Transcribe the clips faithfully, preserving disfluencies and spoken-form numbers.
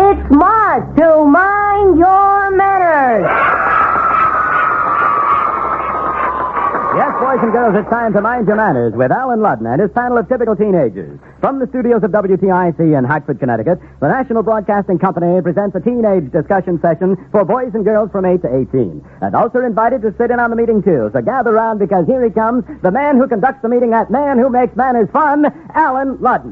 It's smart to mind your manners. Yes, boys and girls, it's time to mind your manners with Alan Ludden and his panel of typical teenagers. From the studios of W T I C in Hartford, Connecticut, the National Broadcasting Company presents a teenage discussion session for boys and girls from eight to eighteen. Adults are invited to sit in on the meeting, too, so gather round because here he comes, the man who conducts the meeting, that man who makes manners fun, Alan Ludden.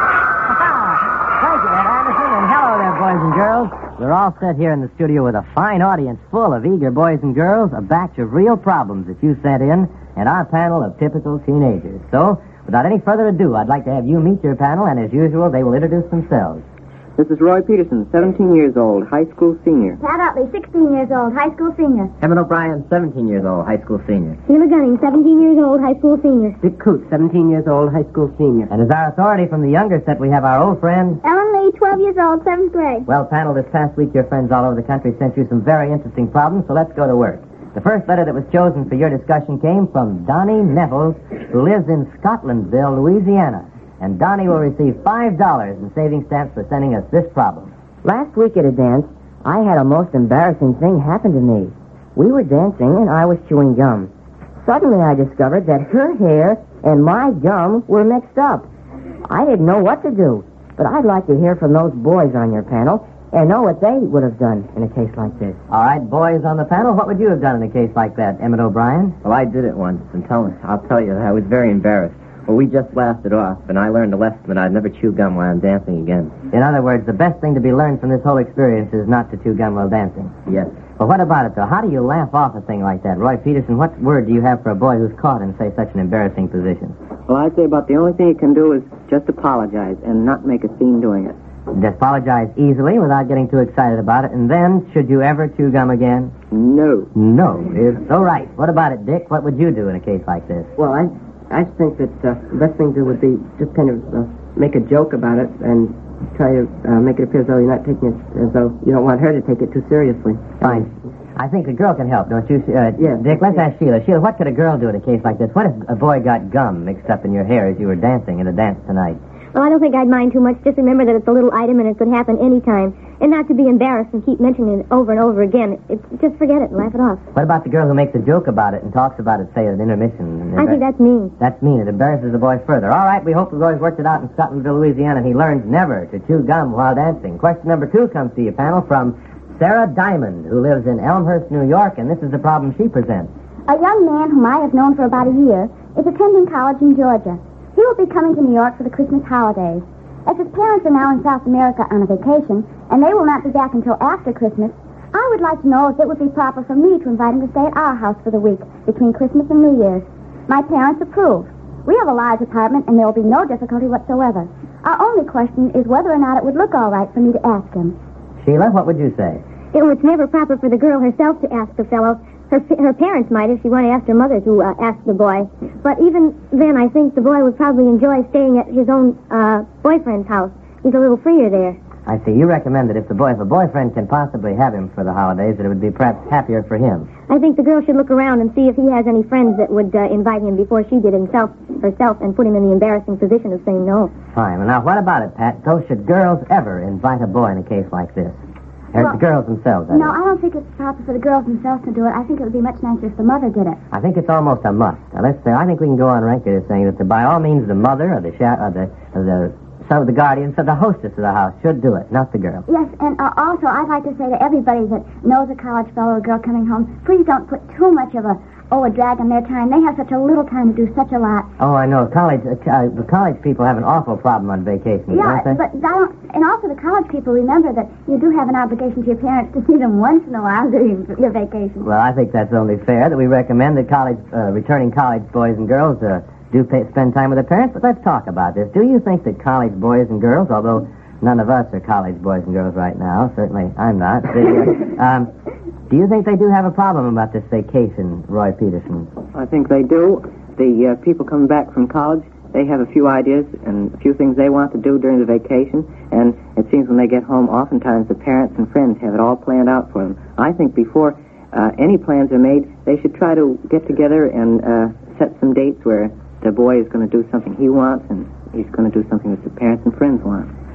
Thank you, Ed Anderson, and hello there, boys and girls. We're all set here in the studio with a fine audience full of eager boys and girls, a batch of real problems that you sent in, and our panel of typical teenagers. So, without any further ado, I'd like to have you meet your panel, and as usual, they will introduce themselves. This is Roy Peterson, seventeen years old, high school senior. Pat Utley, sixteen years old, high school senior. Evan O'Brien, seventeen years old, high school senior. Sheila Gunning, seventeen years old, high school senior. Dick Coots, seventeen years old, high school senior. And as our authority from the younger set, we have our old friend... Ellen Lee, twelve years old, seventh grade. Well, panel, this past week, your friends all over the country sent you some very interesting problems, so let's go to work. The first letter that was chosen for your discussion came from Donnie Neville, who lives in Scotlandville, Louisiana. And Donnie will receive five dollars in saving stamps for sending us this problem. Last week at a dance, I had a most embarrassing thing happen to me. We were dancing, and I was chewing gum. Suddenly, I discovered that her hair and my gum were mixed up. I didn't know what to do, but I'd like to hear from those boys on your panel and know what they would have done in a case like this. All right, boys on the panel, what would you have done in a case like that, Emmett O'Brien? Well, I did it once, and tell, I'll tell you, I was very embarrassed. Well, we just laughed it off, and I learned a lesson that I'd never chew gum while I'm dancing again. In other words, the best thing to be learned from this whole experience is not to chew gum while dancing. Yes. Well, what about it, though? How do you laugh off a thing like that? Roy Peterson, what word do you have for a boy who's caught in, say, such an embarrassing position? Well, I'd say about the only thing you can do is just apologize and not make a scene doing it. Just apologize easily without getting too excited about it, and then, should you ever chew gum again? No. No. Is so right. What about it, Dick? What would you do in a case like this? Well, I I think that uh, the best thing to do would be just kind of uh, make a joke about it and try to uh, make it appear as though you're not taking it, as though you don't want her to take it too seriously. Fine. I think a girl can help, don't you? Uh, yeah. Dick, let's ask Sheila. Sheila, what could a girl do in a case like this? What if a boy got gum mixed up in your hair as you were dancing in a dance tonight? Well, I don't think I'd mind too much. Just remember that it's a little item and it could happen any time. And not to be embarrassed and keep mentioning it over and over again. It, just forget it and laugh it off. What about the girl who makes a joke about it and talks about it, say, at an intermission? I think that's mean. That's mean. It embarrasses the boy further. All right, we hope the boy's worked it out in Scotlandville, Louisiana, and he learns never to chew gum while dancing. Question number two comes to you, panel, from Sarah Diamond, who lives in Elmhurst, New York, and this is the problem she presents. A young man whom I have known for about a year is attending college in Georgia. He will be coming to New York for the Christmas holidays. As his parents are now in South America on a vacation, and they will not be back until after Christmas, I would like to know if it would be proper for me to invite him to stay at our house for the week between Christmas and New Year's. My parents approve. We have a large apartment, and there will be no difficulty whatsoever. Our only question is whether or not it would look all right for me to ask him. Sheila, what would you say? It was never proper for the girl herself to ask the fellow. Her her parents might if she wanted to ask her mother to uh, ask the boy. But even then, I think the boy would probably enjoy staying at his own uh, boyfriend's house. He's a little freer there. I see. You recommend that if the boy, if a boyfriend can possibly have him for the holidays, that it would be perhaps happier for him. I think the girl should look around and see if he has any friends that would uh, invite him before she did himself herself and put him in the embarrassing position of saying no. Fine. Well, now, what about it, Pat? So should girls ever invite a boy in a case like this? Or Well, the girls themselves, I No, mean. I don't think it's proper for the girls themselves to do it. I think it would be much nicer if the mother did it. I think it's almost a must. Now, let's say, I think we can go on record as saying that the, by all means the mother or the cha- or the or the some of the guardians or the hostess of the house should do it, not the girl. Yes, and uh, also I'd like to say to everybody that knows a college fellow or girl coming home, please don't put too much of a oh a drag on their time. They have such a little time to do such a lot. Oh, I know. College, uh, uh, the college people have an awful problem on vacation, Yeah, don't they? but I don't, and also the college people remember that you do have an obligation to your parents to see them once in a while during your vacation. Well, I think that's only fair that we recommend that college, uh, returning college boys and girls uh, do pay, spend time with their parents. But let's talk about this. Do you think that college boys and girls, although none of us are college boys and girls right now, certainly I'm not, they, uh, um, do you think they do have a problem about this vacation, Roy Peterson? I think they do. The uh, people coming back from college, they have a few ideas and a few things they want to do during the vacation, and it seems when they get home, oftentimes the parents and friends have it all planned out for them. I think before uh, any plans are made, they should try to get together and uh, set some dates where the boy is going to do something he wants and he's going to do something that the parents and friends want.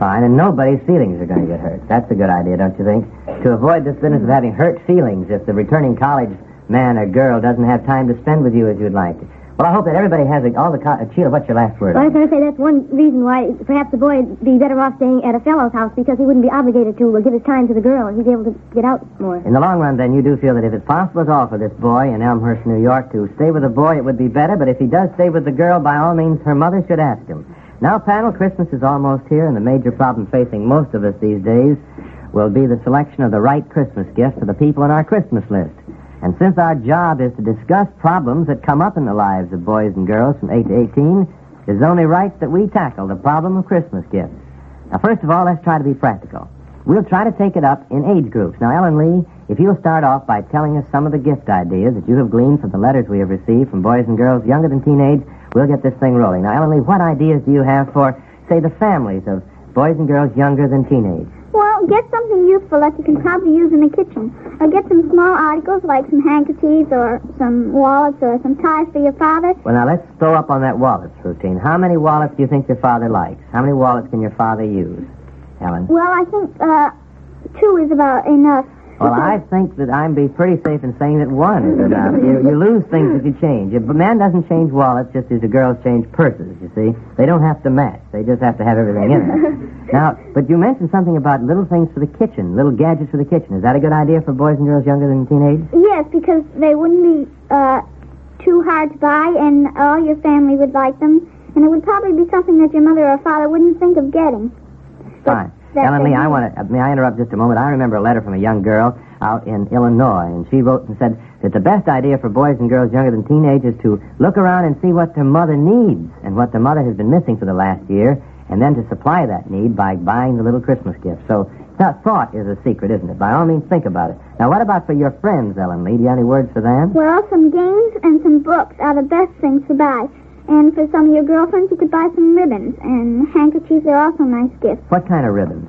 fine, and nobody's feelings are going to get hurt. That's a good idea, don't you think? To avoid this business of having hurt feelings if the returning college man or girl doesn't have time to spend with you as you'd like. Well, I hope that everybody has a, all the... Co- uh, Sheila, what's your last word? Well, I was going to say that's one reason why perhaps the boy would be better off staying at a fellow's house because he wouldn't be obligated to give his time to the girl. He'd be able to get out more. In the long run, then, you do feel that if it's possible at all for this boy in Elmhurst, New York, to stay with the boy, it would be better, but if he does stay with the girl, by all means, her mother should ask him. Now, panel, Christmas is almost here, and the major problem facing most of us these days will be the selection of the right Christmas gift for the people on our Christmas list. And since our job is to discuss problems that come up in the lives of boys and girls from eight to eighteen, it's only right that we tackle the problem of Christmas gifts. Now, first of all, let's try to be practical. We'll try to take it up in age groups. Now, Ellen Lee, if you'll start off by telling us some of the gift ideas that you have gleaned from the letters we have received from boys and girls younger than teenage, we'll get this thing rolling. Now, Ellen Lee, what ideas do you have for, say, the families of boys and girls younger than teenage? Well, get something useful that you can probably use in the kitchen. Or get some small articles like some handkerchiefs or some wallets or some ties for your father. Well, now, let's throw up on that wallets routine. How many wallets do you think your father likes? How many wallets can your father use, Ellen? Well, I think uh, two is about enough. Well, I think that I'd be pretty safe in saying that one is enough. You, you lose things if you change. If a man doesn't change wallets just as the girls change purses, you see. They don't have to match. They just have to have everything in it. Now, but you mentioned something about little things for the kitchen, little gadgets for the kitchen. Is that a good idea for boys and girls younger than teenage? Yes, because they wouldn't be uh, too hard to buy, and all your family would like them. And it would probably be something that your mother or father wouldn't think of getting. Fine. Ellen Lee, I want to, may I interrupt just a moment? I remember a letter from a young girl out in Illinois, and she wrote and said that the best idea for boys and girls younger than teenage is to look around and see what their mother needs and what their mother has been missing for the last year, and then to supply that need by buying the little Christmas gift. So that thought is a secret, isn't it? By all means, think about it. Now, what about for your friends, Ellen Lee? Do you have any words for them? Well, some games and some books are the best things to buy. And for some of your girlfriends, you could buy some ribbons. And handkerchiefs are also nice gifts. What kind of ribbons?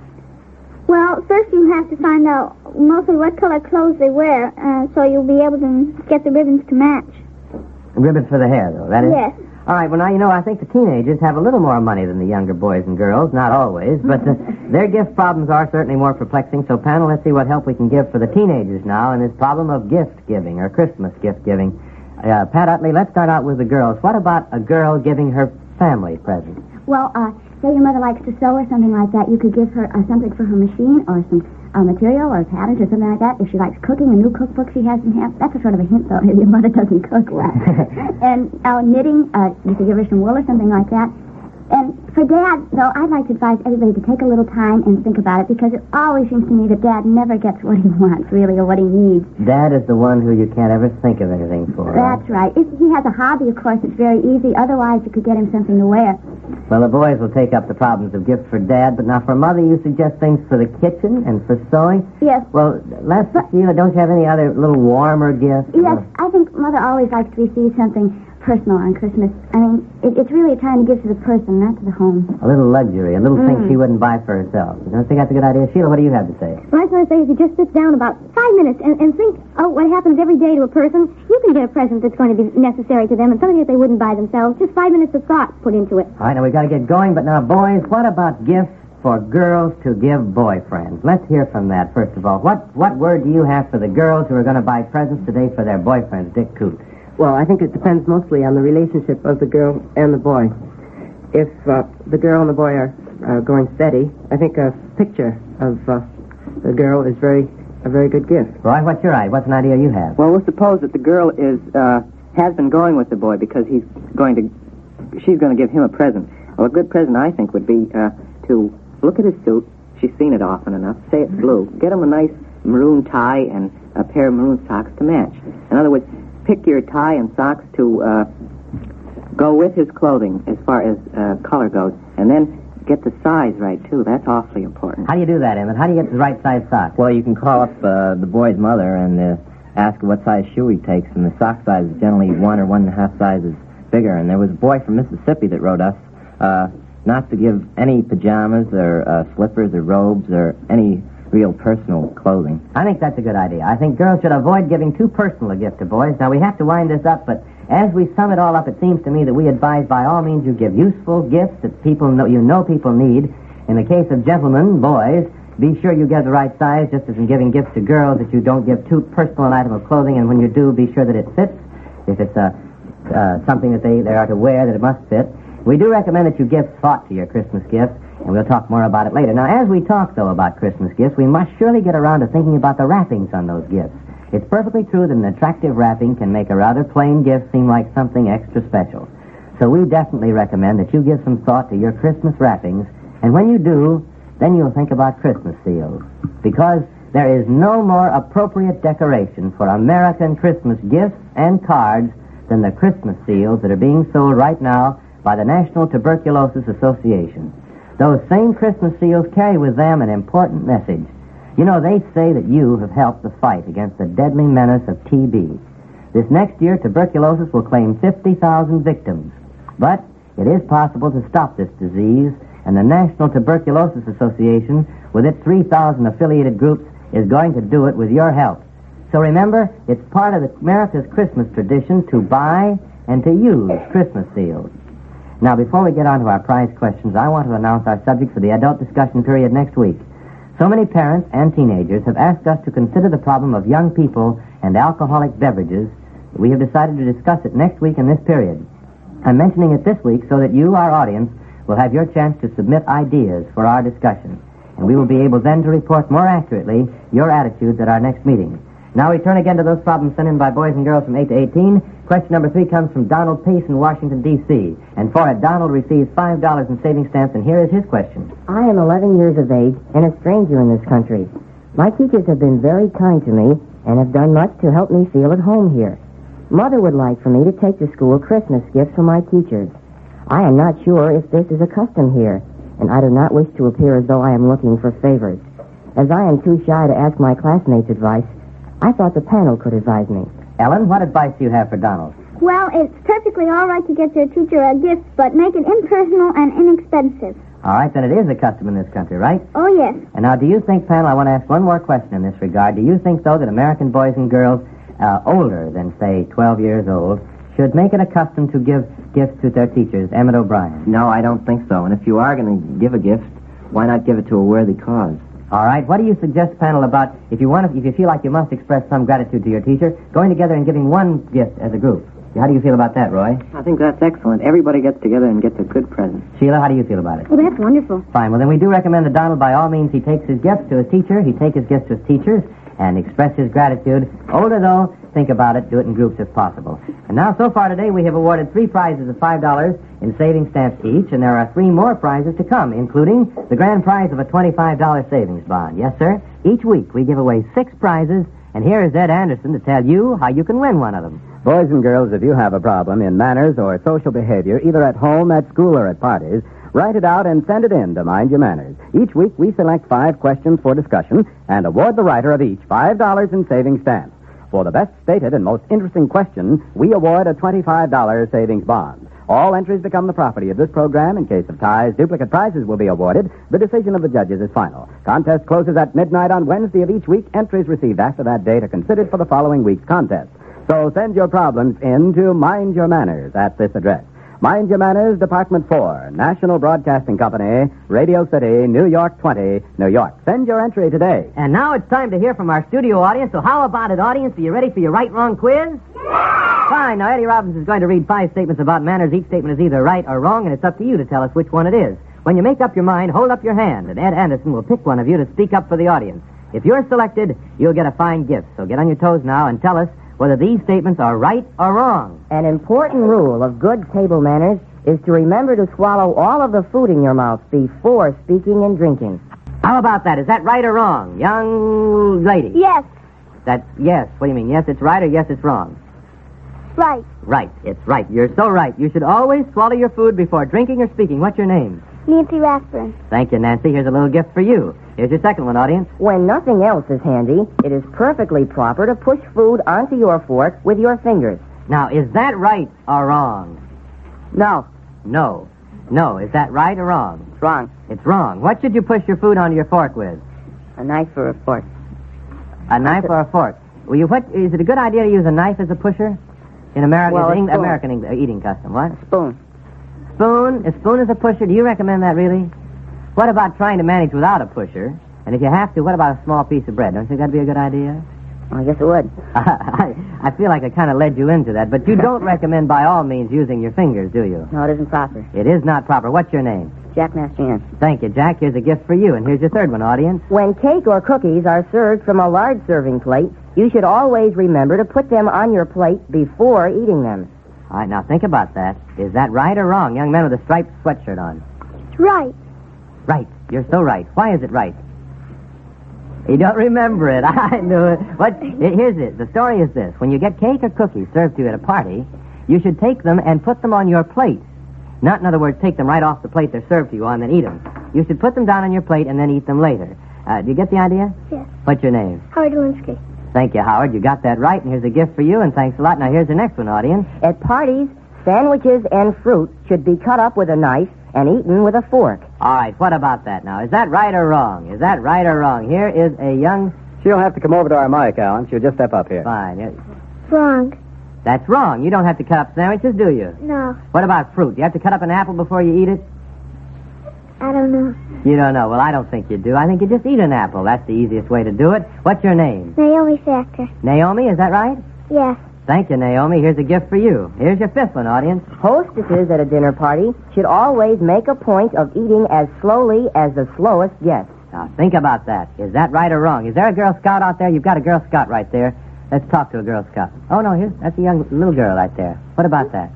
Well, first you have to find out mostly what color clothes they wear, uh, so you'll be able to get the ribbons to match. Ribbons for the hair, though, that is? Yes. All right, well, now, you know, I think the teenagers have a little more money than the younger boys and girls. Not always, but uh, their gift problems are certainly more perplexing. So, panel, let's see what help we can give for the teenagers now in this problem of gift giving or Christmas gift giving. Uh, Pat Utley, let's start out with the girls. What about a girl giving her family presents? Well, uh, say your mother likes to sew or something like that, you could give her uh, something for her machine or some uh, material or patterns or something like that. If she likes cooking, a new cookbook she has in hand. That's a sort of a hint, though. Your mother doesn't cook well. And uh, knitting, uh, you could give her some wool or something like that. And for Dad, though, I'd like to advise everybody to take a little time and think about it, because it always seems to me that Dad never gets what he wants, really, or what he needs. Dad is the one who you can't ever think of anything for. That's right. If he has a hobby, of course, it's very easy. Otherwise, you could get him something to wear. Well, the boys will take up the problems of gifts for Dad, but now for Mother, you suggest things for the kitchen and for sewing? Yes. Well, Les, Sheila, don't you have any other little warmer gifts? Yes, I think Mother always likes to receive something personal on Christmas. I mean, it, it's really a time to give to the person, not to the home. A little luxury, a little Mm. thing she wouldn't buy for herself. You don't think that's a good idea? Sheila, what do you have to say? What I was going to say is you just sit down about five minutes and, and think, oh, what happens every day to a person. You can get a present that's going to be necessary to them and something that they wouldn't buy themselves. Just five minutes of thought put into it. All right, now we've got to get going, but now, boys, what about gifts for girls to give boyfriends? Let's hear from that, first of all. What, what word do you have for the girls who are going to buy presents today for their boyfriends, Dick Coote? Well, I think it depends mostly on the relationship of the girl and the boy. If uh, the girl and the boy are uh, going steady, I think a picture of uh, the girl is very a very good gift. Roy, what's your idea? What's an idea you have? Well, we'll suppose that the girl is uh, has been going with the boy because he's going to, she's going to give him a present. Well, a good present, I think, would be uh, to look at his suit. She's seen it often enough. Say it's blue. Get him a nice maroon tie and a pair of maroon socks to match. In other words, pick your tie and socks to uh, go with his clothing as far as uh, color goes, and then get the size right, too. That's awfully important. How do you do that, Emmett? How do you get the right size socks? Well, you can call up uh, the boy's mother and uh, ask her what size shoe he takes, and the sock size is generally one or one and a half sizes bigger. And there was a boy from Mississippi that wrote us uh, not to give any pajamas or uh, slippers or robes or any real personal clothing. I think that's a good idea. I think girls should avoid giving too personal a gift to boys. Now, we have to wind this up, but as we sum it all up, it seems to me that we advise by all means you give useful gifts that people know, you know people need, In the case of gentlemen, boys, be sure you get the right size, just as in giving gifts to girls, that you don't give too personal an item of clothing, and when you do, be sure that it fits. If it's uh, uh, something that they, they are to wear, that it must fit. We do recommend that you give thought to your Christmas gifts, and we'll talk more about it later. Now, as we talk, though, about Christmas gifts, we must surely get around to thinking about the wrappings on those gifts. It's perfectly true that an attractive wrapping can make a rather plain gift seem like something extra special. So we definitely recommend that you give some thought to your Christmas wrappings, and when you do, then you'll think about Christmas seals. Because there is no more appropriate decoration for American Christmas gifts and cards than the Christmas seals that are being sold right now by the National Tuberculosis Association. Those same Christmas seals carry with them an important message. You know, they say that you have helped the fight against the deadly menace of T B. This next year, tuberculosis will claim fifty thousand victims. But it is possible to stop this disease, and the National Tuberculosis Association, with its three thousand affiliated groups, is going to do it with your help. So remember, it's part of America's Christmas tradition to buy and to use Christmas seals. Now, before we get on to our prize questions, I want to announce our subject for the adult discussion period next week. So many parents and teenagers have asked us to consider the problem of young people and alcoholic beverages that we have decided to discuss it next week in this period. I'm mentioning it this week so that you, our audience, will have your chance to submit ideas for our discussion. And we will be able then to report more accurately your attitudes at our next meeting. Now we turn again to those problems sent in by boys and girls from eight to eighteen. Question number three comes from Donald Pace in Washington, D C And for it, Donald receives five dollars in savings stamps, and here is his question. I am eleven years of age and a stranger in this country. My teachers have been very kind to me and have done much to help me feel at home here. Mother would like for me to take to school Christmas gifts for my teachers. I am not sure if this is a custom here, and I do not wish to appear as though I am looking for favors. As I am too shy to ask my classmates' advice, I thought the panel could advise me. Ellen, what advice do you have for Donald? Well, it's perfectly all right to get your teacher a gift, but make it impersonal and inexpensive. All right, then it is a custom in this country, right? Oh, yes. And now, do you think, panel, I want to ask one more question in this regard. Do you think, though, that American boys and girls uh, older than, say, twelve years old should make it a custom to give gifts to their teachers? Emmett O'Brien. No, I don't think so. And if you are going to give a gift, why not give it to a worthy cause? All right. What do you suggest, panel, about if you want to, if you feel like you must express some gratitude to your teacher, going together and giving one gift as a group? How do you feel about that, Roy? I think that's excellent. Everybody gets together and gets a good present. Sheila, how do you feel about it? Oh, that's wonderful. Fine. Well, then we do recommend that Donald, by all means, he takes his gifts to his teacher. He take his gifts to his teachers and express his gratitude. Older, though, think about it. Do it in groups if possible. And now, so far today, we have awarded three prizes of five dollars in savings stamps each, and there are three more prizes to come, including the grand prize of a twenty-five dollars savings bond. Yes, sir? Each week, we give away six prizes, and here is Ed Anderson to tell you how you can win one of them. Boys and girls, if you have a problem in manners or social behavior, either at home, at school, or at parties, write it out and send it in to Mind Your Manners. Each week, we select five questions for discussion and award the writer of each five dollars in savings stamps. For the best stated and most interesting question, we award a twenty-five dollars savings bond. All entries become the property of this program. In case of ties, duplicate prizes will be awarded. The decision of the judges is final. Contest closes at midnight on Wednesday of each week. Entries received after that date are considered for the following week's contest. So send your problems in to Mind Your Manners at this address. Mind Your Manners, Department four, National Broadcasting Company, Radio City, New York twenty, New York. Send your entry today. And now it's time to hear from our studio audience. So how about it, audience? Are you ready for your right-wrong quiz? Yeah! Fine. Now, Eddie Robbins is going to read five statements about manners. Each statement is either right or wrong, and it's up to you to tell us which one it is. When you make up your mind, hold up your hand, and Ed Anderson will pick one of you to speak up for the audience. If you're selected, you'll get a fine gift. So get on your toes now and tell us whether these statements are right or wrong. An important rule of good table manners is to remember to swallow all of the food in your mouth before speaking and drinking. How about that? Is that right or wrong? Young lady. Yes. That's yes. What do you mean? Yes, it's right, or yes, it's wrong? Right. Right. It's right. You're so right. You should always swallow your food before drinking or speaking. What's your name? Nancy Rathburn. Thank you, Nancy. Here's a little gift for you. Here's your second one, audience. When nothing else is handy, it is perfectly proper to push food onto your fork with your fingers. Now, is that right or wrong? No. No. No. Is that right or wrong? It's wrong. It's wrong. What should you push your food onto your fork with? A knife or a fork. A knife or a fork? Well, you, what, is it a good idea to use a knife as a pusher? In America, well, Eng- American Eng- eating custom, what? Spoon. Spoon? A spoon is a pusher? Do you recommend that, really? What about trying to manage without a pusher? And if you have to, what about a small piece of bread? Don't you think that'd be a good idea? Well, I guess it would. I, I feel like I kind of led you into that, but you don't recommend by all means using your fingers, do you? No, it isn't proper. It is not proper. What's your name? Jack Mastrian. Thank you, Jack. Here's a gift for you, and here's your third one, audience. When cake or cookies are served from a large serving plate, you should always remember to put them on your plate before eating them. All right, now think about that. Is that right or wrong? Young man with a striped sweatshirt on. It's right. Right. You're so right. Why is it right? You don't remember it. I knew it. What? Here's it. The story is this. When you get cake or cookies served to you at a party, you should take them and put them on your plate. Not, in other words, take them right off the plate they're served to you on and eat them. You should put them down on your plate and then eat them later. Uh, do you get the idea? Yes. What's your name? Howard Lewinsky. Thank you, Howard. You got that right, and here's a gift for you, and thanks a lot. Now, here's the next one, audience. At parties, sandwiches and fruit should be cut up with a knife and eaten with a fork. All right, what about that now? Is that right or wrong? Is that right or wrong? Here is a young... She'll have to come over to our mic, Alan. She'll just step up here. Fine. Yeah. Wrong. That's wrong. You don't have to cut up sandwiches, do you? No. What about fruit? You have to cut up an apple before you eat it? I don't know. You don't know. Well, I don't think you do. I think you just eat an apple. That's the easiest way to do it. What's your name? Naomi Factor. Naomi, is that right? Yes. Thank you, Naomi. Here's a gift for you. Here's your fifth one, audience. Hostesses at a dinner party should always make a point of eating as slowly as the slowest guest. Now, think about that. Is that right or wrong? Is there a Girl Scout out there? You've got a Girl Scout right there. Let's talk to a Girl Scout. Oh, no, here's, that's a young little girl right there. What about that?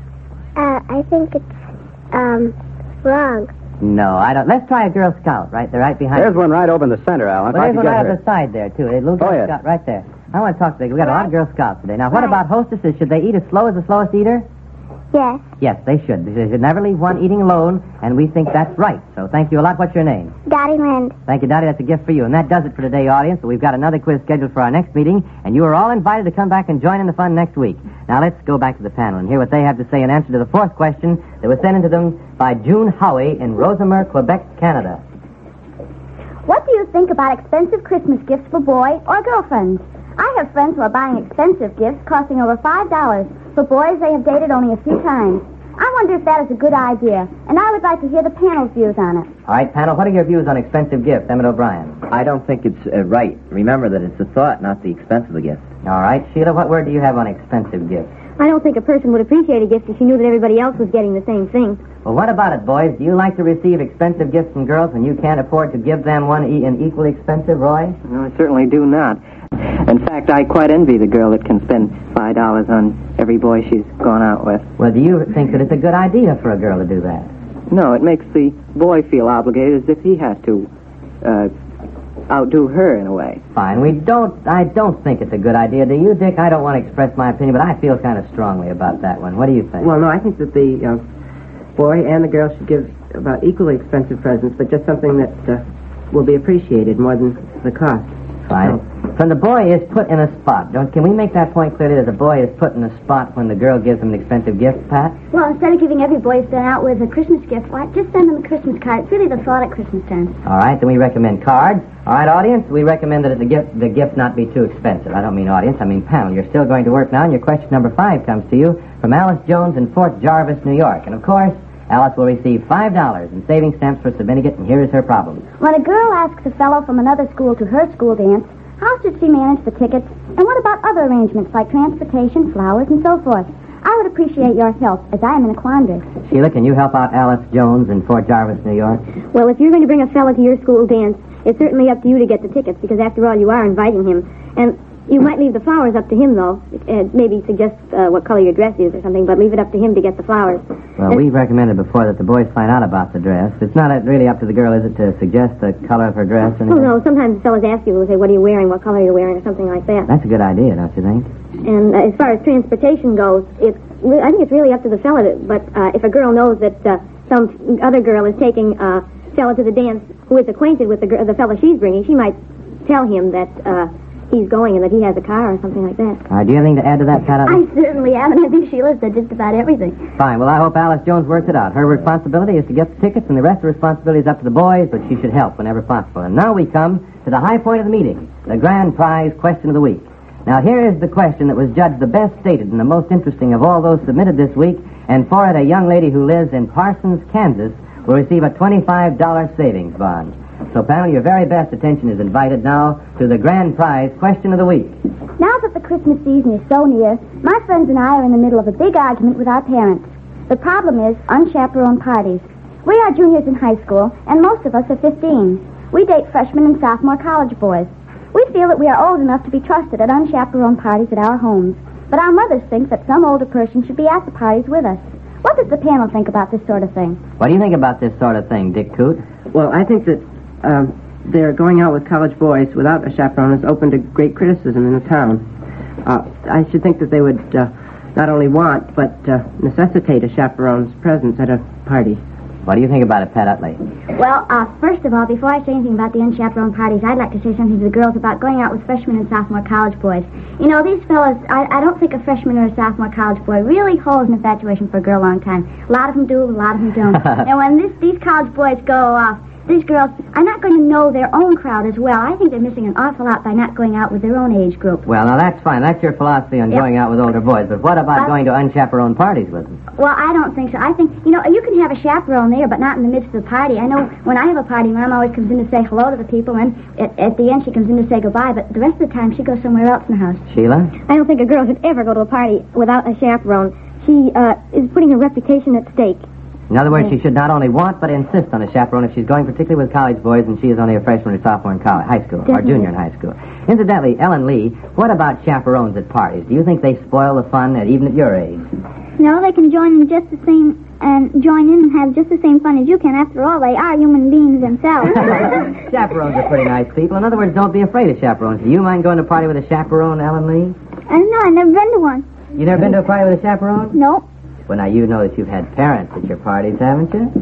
Uh, I think it's, um, wrong. No, I don't. Let's try a Girl Scout right there, right behind There's you. one right over in the center, Alan. Well, If I there's could one get right her. up the side there, too. A little Girl Oh, yes. Scout right there. I want to talk to you. We've got a lot of Girl Scouts today. Now, what Right. about hostesses? Should they eat as slow as the slowest eater? Yes. Yes, they should. They should never leave one eating alone, and we think that's right. So thank you a lot. What's your name? Dottie Lind. Thank you, Dottie. That's a gift for you. And that does it for today, audience. We've got another quiz scheduled for our next meeting, and you are all invited to come back and join in the fun next week. Now, let's go back to the panel and hear what they have to say in answer to the fourth question that was sent into them by June Howie in Rosemer, Quebec, Canada. What do you think about expensive Christmas gifts for boys or girlfriends? I have friends who are buying expensive gifts costing over five dollars for boys they have dated only a few times. I wonder if that is a good idea, and I would like to hear the panel's views on it. All right, panel, what are your views on expensive gifts? Emmett O'Brien. I don't think it's uh, right. Remember that it's the thought, not the expense of the gift. All right, Sheila, what word do you have on expensive gifts? I don't think a person would appreciate a gift if she knew that everybody else was getting the same thing. Well, what about it, boys? Do you like to receive expensive gifts from girls when you can't afford to give them one e- an equally expensive, Roy? No, I certainly do not. In fact, I quite envy the girl that can spend five dollars on every boy she's gone out with. Well, do you think that it's a good idea for a girl to do that? No, it makes the boy feel obligated as if he has to uh, outdo her in a way. Fine. We don't. I don't think it's a good idea. Do you, Dick? I don't want to express my opinion, but I feel kind of strongly about that one. What do you think? Well, no, I think that the uh, boy and the girl should give about equally expensive presents, but just something that uh, will be appreciated more than the cost. Fine. When the boy is put in a spot, don't, can we make that point clearly that the boy is put in a spot when the girl gives him an expensive gift, Pat? Well, instead of giving every boy sent out with a Christmas gift, why, just send them a Christmas card. It's really the thought at Christmas time. All right, then we recommend cards. All right, audience, we recommend that the gift the gift not be too expensive. I don't mean audience, I mean panel. You're still going to work now, and your question number five comes to you from Alice Jones in Fort Jarvis, New York. And, of course, Alice will receive five dollars in saving stamps for submitting it, and here is her problem. When a girl asks a fellow from another school to her school dance, how should she manage the tickets? And what about other arrangements like transportation, flowers, and so forth? I would appreciate your help, as I am in a quandary. Sheila, can you help out Alice Jones in Fort Jarvis, New York? Well, if you're going to bring a fella to your school dance, it's certainly up to you to get the tickets, because after all, you are inviting him. And you might leave the flowers up to him, though. And maybe suggest uh, what color your dress is or something, but leave it up to him to get the flowers. Well, And- we've recommended before that the boys find out about the dress. It's not uh, really up to the girl, is it, to suggest the color of her dress? Or Oh, anything? no, sometimes fellas ask you, say, what are you wearing, what color are you wearing, or something like that. That's a good idea, don't you think? And uh, as far as transportation goes, it's re- I think it's really up to the fella. To, but uh, if a girl knows that uh, some other girl is taking a uh, fella to the dance who is acquainted with the, gr- the fella she's bringing, she might tell him that uh, he's going and that he has a car or something like that. All right, do you have anything to add to that, Pat? I certainly am, and I think Sheila said just about everything. Fine. Well, I hope Alice Jones works it out. Her responsibility is to get the tickets, and the rest of the responsibility is up to the boys, but she should help whenever possible. And now we come to the high point of the meeting, the grand prize question of the week. Now, here is the question that was judged the best stated and the most interesting of all those submitted this week, and for it, a young lady who lives in Parsons, Kansas, will receive a twenty-five dollars savings bond. So, panel, your very best attention is invited now to the grand prize question of the week. Now that the Christmas season is so near, my friends and I are in the middle of a big argument with our parents. The problem is unchaperoned parties. We are juniors in high school, and most of us are fifteen. We date freshman and sophomore college boys. We feel that we are old enough to be trusted at unchaperoned parties at our homes. But our mothers think that some older person should be at the parties with us. What does the panel think about this sort of thing? What do you think about this sort of thing, Dick Coote? Well, I think that um, they're going out with college boys without a chaperone is open to great criticism in the town. Uh, I should think that they would uh, not only want, but uh, necessitate a chaperone's presence at a party. What do you think about it, Pat Utley? Well, uh, first of all, before I say anything about the unchaperoned parties, I'd like to say something to the girls about going out with freshmen and sophomore college boys. You know, these fellas, I, I don't think a freshman or a sophomore college boy really holds an infatuation for a girl a long time. A lot of them do, a lot of them don't. And when this, these college boys go off, these girls are not going to know their own crowd as well. I think they're missing an awful lot by not going out with their own age group. Well, now that's fine. That's your philosophy on Yep. going out with older boys. But what about Uh, going to unchaperoned parties with them? Well, I don't think so. I think, you know, you can have a chaperone there, but not in the midst of the party. I know when I have a party, Mom always comes in to say hello to the people, and at, at the end she comes in to say goodbye, but the rest of the time she goes somewhere else in the house. Sheila? I don't think a girl should ever go to a party without a chaperone. She uh, is putting her reputation at stake. In other words, she should not only want, but insist on a chaperone if she's going particularly with college boys and she is only a freshman or sophomore in college, high school, or Definitely. junior in high school. Incidentally, Ellen Lee, what about chaperones at parties? Do you think they spoil the fun, at, even at your age? No, they can join in just the same and join in and have just the same fun as you can. After all, they are human beings themselves. Chaperones are pretty nice people. In other words, don't be afraid of chaperones. Do you mind going to a party with a chaperone, Ellen Lee? I don't know. I've never been to one. You never been to a party with a chaperone? No. Well, now, you know that you've had parents at your parties, haven't you?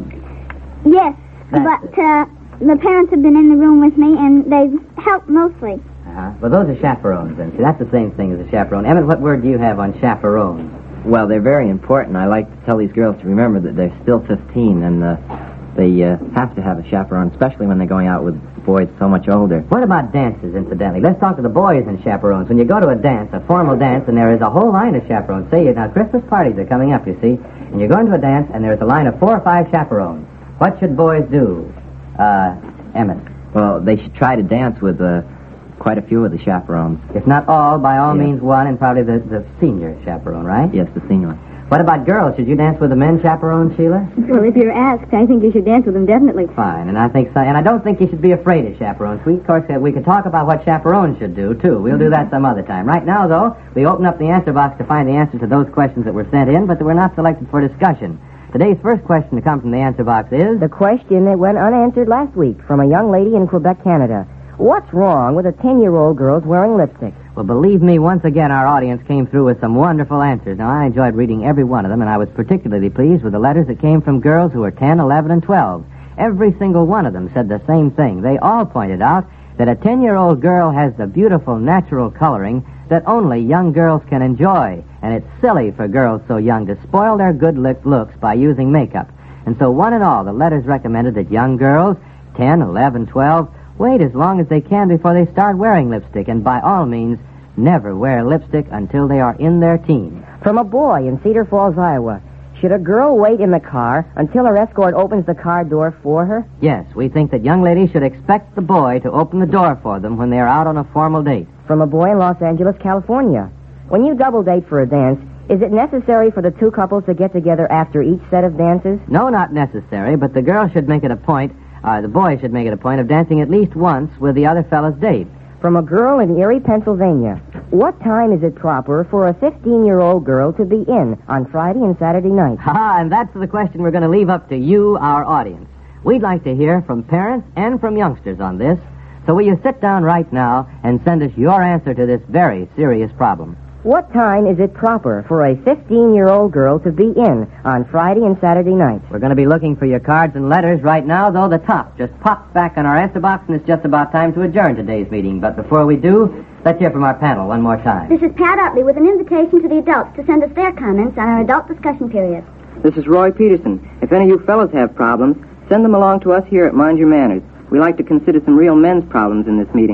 Yes, That- but uh, the parents have been in the room with me, and they've helped mostly. Uh-huh. Well, those are chaperones, then. See, that's the same thing as a chaperone. Emmett, what word do you have on chaperones? Well, they're very important. I like to tell these girls to remember that they're still fifteen, and uh, they uh, have to have a chaperone, especially when they're going out with boys so much older. What about dances, incidentally? Let's talk to the boys and chaperones. When you go to a dance, a formal dance, and there is a whole line of chaperones. Say, now, Christmas parties are coming up, you see, and you're going to a dance, and there's a line of four or five chaperones. What should boys do, uh, Emmett? Well, they should try to dance with uh, quite a few of the chaperones. If not all, by all Yeah. means one, and probably the, the senior chaperone, right? Yes, the senior. What about girls? Should you dance with the men chaperones, Sheila? Well, if you're asked, I think you should dance with them, definitely. Fine, and I think so. And I don't think you should be afraid of chaperones. We, of course, uh, we could talk about what chaperones should do, too. We'll do that some other time. Right now, though, we open up the answer box to find the answer to those questions that were sent in, but that were not selected for discussion. Today's first question to come from the answer box is... The question that went unanswered last week from a young lady in Quebec, Canada. What's wrong with a ten-year-old girl's wearing lipstick? Well, believe me, once again, our audience came through with some wonderful answers. Now, I enjoyed reading every one of them, and I was particularly pleased with the letters that came from girls who were ten, eleven, and twelve. Every single one of them said the same thing. They all pointed out that a ten-year-old girl has the beautiful natural coloring that only young girls can enjoy, and it's silly for girls so young to spoil their good look- looks by using makeup. And so, one and all, the letters recommended that young girls, ten, eleven, twelve, wait as long as they can before they start wearing lipstick, and by all means, never wear lipstick until they are in their teens. From a boy in Cedar Falls, Iowa. Should a girl wait in the car until her escort opens the car door for her? Yes, we think that young ladies should expect the boy to open the door for them when they are out on a formal date. From a boy in Los Angeles, California. When you double date for a dance, is it necessary for the two couples to get together after each set of dances? No, not necessary, but the girl should make it a point, uh, the boy should make it a point of dancing at least once with the other fellow's date. From a girl in Erie, Pennsylvania. What time is it proper for a fifteen-year-old girl to be in on Friday and Saturday night? Ha, and that's the question we're going to leave up to you, our audience. We'd like to hear from parents and from youngsters on this, so will you sit down right now and send us your answer to this very serious problem? What time is it proper for a fifteen-year-old girl to be in on Friday and Saturday night? We're going to be looking for your cards and letters right now, though the top just popped back on our answer box, and it's just about time to adjourn today's meeting. But before we do, let's hear from our panel one more time. This is Pat Utley with an invitation to the adults to send us their comments on our adult discussion period. This is Roy Peterson. If any of you fellows have problems, send them along to us here at Mind Your Manners. We like to consider some real men's problems in this meeting.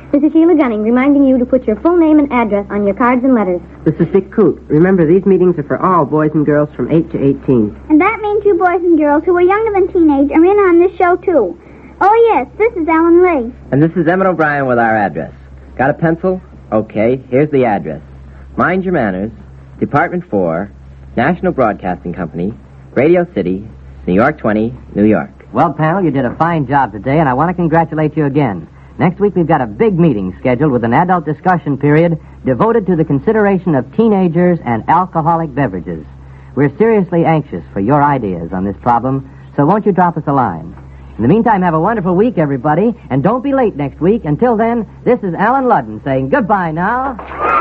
This is Sheila Gunning reminding you to put your full name and address on your cards and letters. This is Dick Coote. Remember, these meetings are for all boys and girls from eight to eighteen. And that means you boys and girls who are younger than teenage are in on this show, too. Oh, yes, this is Ellen Lee. And this is Emmett O'Brien with our address. Got a pencil? Okay, here's the address. Mind Your Manners, Department four, National Broadcasting Company, Radio City, New York twenty, New York. Well, panel, you did a fine job today, and I want to congratulate you again. Next week, we've got a big meeting scheduled with an adult discussion period devoted to the consideration of teenagers and alcoholic beverages. We're seriously anxious for your ideas on this problem, so won't you drop us a line? In the meantime, have a wonderful week, everybody, and don't be late next week. Until then, this is Alan Ludden saying goodbye now.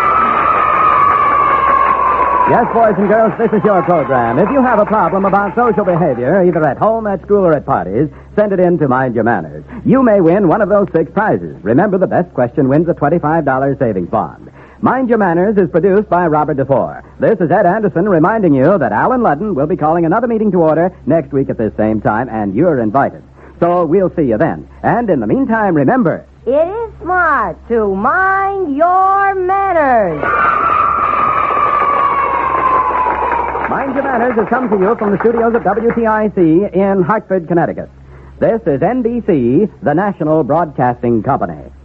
Yes, boys and girls, this is your program. If you have a problem about social behavior, either at home, at school, or at parties, send it in to Mind Your Manners. You may win one of those six prizes. Remember, the best question wins a twenty-five dollars savings bond. Mind Your Manners is produced by Robert DeFore. This is Ed Anderson reminding you that Alan Ludden will be calling another meeting to order next week at this same time, and you're invited. So we'll see you then. And in the meantime, remember... It is smart to mind your manners. Mind Your Manners has come to you from the studios of W T I C in Hartford, Connecticut. This is N B C, the National Broadcasting Company.